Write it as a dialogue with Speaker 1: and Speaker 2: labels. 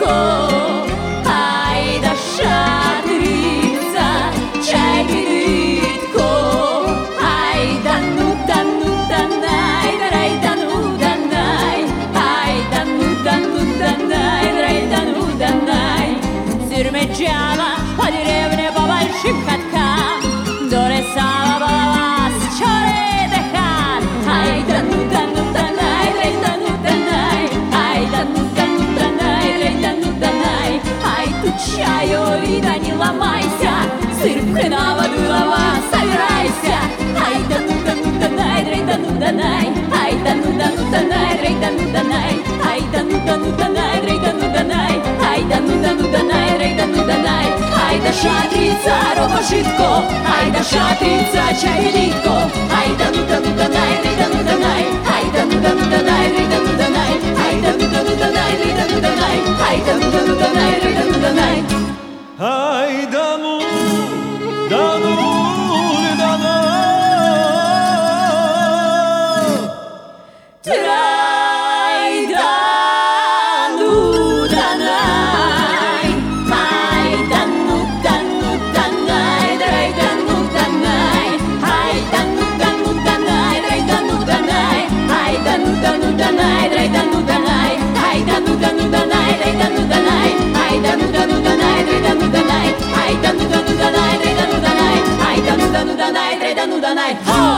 Speaker 1: žitko, ajda šatrica, čekaj ditko, ajda nuda, nuda, najda, rajda nuda, naj, ajda nuda, nuda, najda, rajda nuda, naj. Sürmecama, hadi revne babalšim katkam, dore sama balavas, čore dehan, ajda nuda, nuda, najda, rajda nuda, naj, ajda nuda, nuda, najda, rajda nuda, naj, aj tu čajovi, не ломайся, сыр пхенава дулава, собирайся, ajda nuda, nuda, najda, rajda nuda, naj, ajda nuda, nuda, najda, rajda nuda, naj, ajda nuda, nuda, najda, rajda nuda, naj, ajda nuda, nuda, najda, rajda nuda, naj, ajda šatrica, robo žitko, ajda šatrica, čaj ditko, ajda nuda, nuda, najda, rajda nuda, naj, ajda nuda, nuda, najda, rajda nuda, naj, ajda nuda, nuda, najda, rajda nuda, naj, ajda nuda, nuda, najda, rajda nuda, naj.
Speaker 2: Aj da nu, da nu, da nu.
Speaker 1: Traj da nuda, naj, ajda nuda, nuda, najda, rajda nuda, naj, ajda nuda, nuda, najda, rajda nuda, naj, ajda nuda, nuda, najda, rajda nuda, naj, ajda nuda, nuda, najda, rajda nuda, naj, ajda nuda, nuda, najda, rajda nuda, naj, ajda nuda, nuda, najda, rajda nuda, naj, ajda nuda, nuda, najda, rajda nuda, naj.